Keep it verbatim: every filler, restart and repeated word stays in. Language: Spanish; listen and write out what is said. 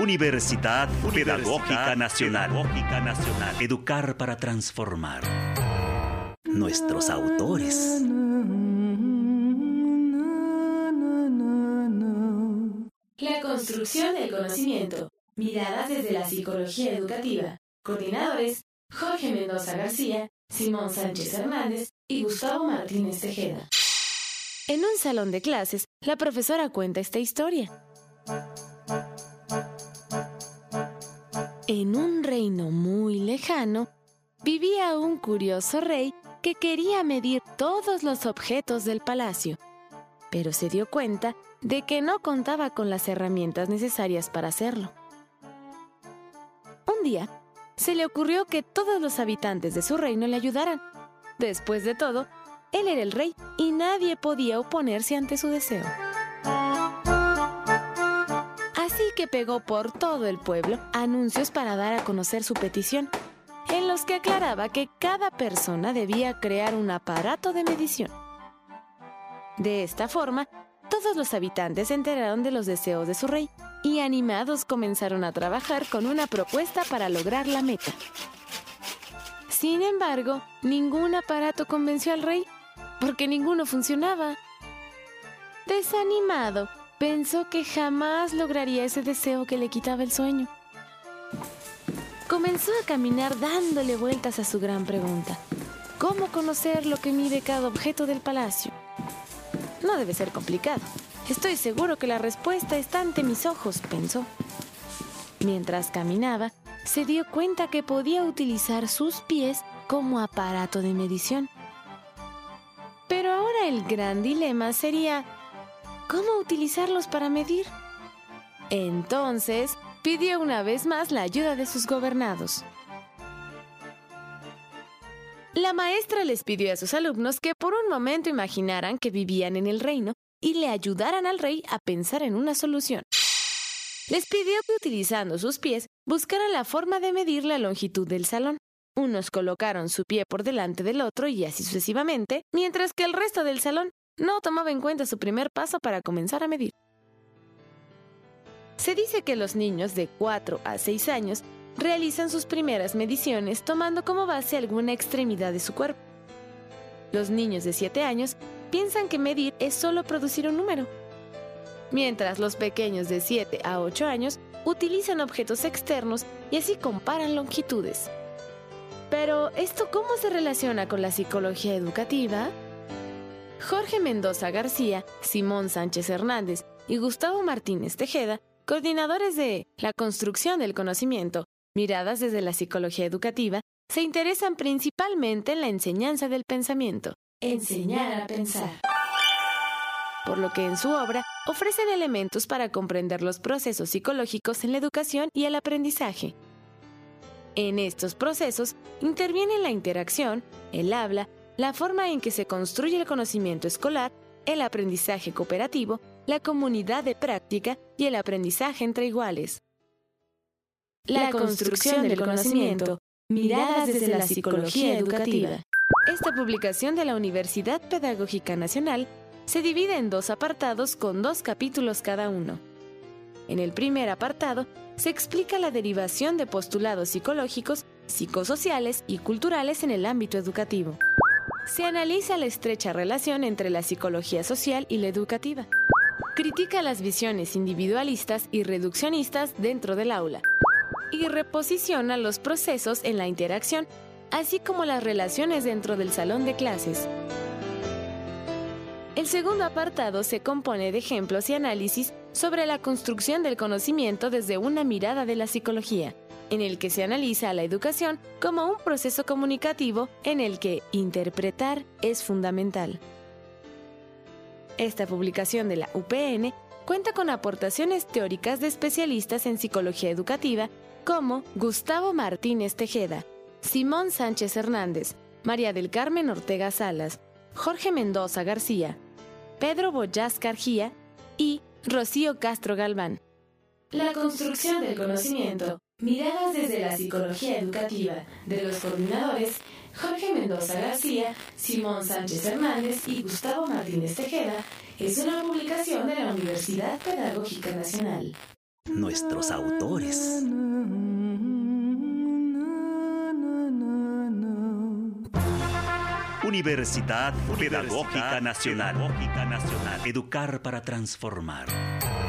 Universidad, Universidad Pedagógica Nacional. Pedagógica Nacional. Educar para transformar. Nuestros autores. La construcción del conocimiento. Miradas desde la psicología educativa. Coordinadores: Jorge Mendoza García, Simón Sánchez Hernández y Gustavo Martínez Tejeda. En un salón de clases, la profesora cuenta esta historia. En un reino muy lejano, vivía un curioso rey que quería medir todos los objetos del palacio, pero se dio cuenta de que no contaba con las herramientas necesarias para hacerlo. Un día, se le ocurrió que todos los habitantes de su reino le ayudaran. Después de todo, él era el rey y nadie podía oponerse ante su deseo. Así que pegó por todo el pueblo anuncios para dar a conocer su petición, en los que aclaraba que cada persona debía crear un aparato de medición. De esta forma, todos los habitantes se enteraron de los deseos de su rey y animados comenzaron a trabajar con una propuesta para lograr la meta. Sin embargo, ningún aparato convenció al rey, porque ninguno funcionaba. Desanimado, pensó que jamás lograría ese deseo que le quitaba el sueño. Comenzó a caminar dándole vueltas a su gran pregunta: ¿cómo conocer lo que mide cada objeto del palacio? No debe ser complicado. Estoy seguro que la respuesta está ante mis ojos, pensó. Mientras caminaba, se dio cuenta que podía utilizar sus pies como aparato de medición. Pero ahora el gran dilema sería: ¿cómo utilizarlos para medir? Entonces, pidió una vez más la ayuda de sus gobernados. La maestra les pidió a sus alumnos que por un momento imaginaran que vivían en el reino y le ayudaran al rey a pensar en una solución. Les pidió que utilizando sus pies buscaran la forma de medir la longitud del salón. Unos colocaron su pie por delante del otro y así sucesivamente, mientras que el resto del salón no tomaba en cuenta su primer paso para comenzar a medir. Se dice que los niños de cuatro a seis años realizan sus primeras mediciones tomando como base alguna extremidad de su cuerpo. Los niños de siete años piensan que medir es solo producir un número, mientras los pequeños de siete a ocho años utilizan objetos externos y así comparan longitudes. Pero, ¿esto cómo se relaciona con la psicología educativa? Jorge Mendoza García, Simón Sánchez Hernández y Gustavo Martínez Tejeda, coordinadores de La construcción del conocimiento, miradas desde la psicología educativa, se interesan principalmente en la enseñanza del pensamiento. Enseñar a pensar. Por lo que en su obra ofrecen elementos para comprender los procesos psicológicos en la educación y el aprendizaje. En estos procesos intervienen la interacción, el habla, la forma en que se construye el conocimiento escolar, el aprendizaje cooperativo, la comunidad de práctica y el aprendizaje entre iguales. La construcción del conocimiento, miradas desde la psicología educativa. Esta publicación de la Universidad Pedagógica Nacional se divide en dos apartados con dos capítulos cada uno. En el primer apartado se explica la derivación de postulados psicológicos, psicosociales y culturales en el ámbito educativo. Se analiza la estrecha relación entre la psicología social y la educativa. Critica las visiones individualistas y reduccionistas dentro del aula. Y reposiciona los procesos en la interacción, así como las relaciones dentro del salón de clases. El segundo apartado se compone de ejemplos y análisis sobre la construcción del conocimiento desde una mirada de la psicología, en el que se analiza a la educación como un proceso comunicativo en el que interpretar es fundamental. Esta publicación de la U P N cuenta con aportaciones teóricas de especialistas en psicología educativa como Gustavo Martínez Tejeda, Simón Sánchez Hernández, María del Carmen Ortega Salas, Jorge Mendoza García, Pedro Boyás Cargía y Rocío Castro Galván. La construcción del conocimiento, miradas desde la psicología educativa, de los coordinadores Jorge Mendoza García, Simón Sánchez Hernández y Gustavo Martínez Tejeda, es una publicación de la Universidad Pedagógica Nacional. nuestros autores. Universidad Pedagógica Nacional. Educar para transformar.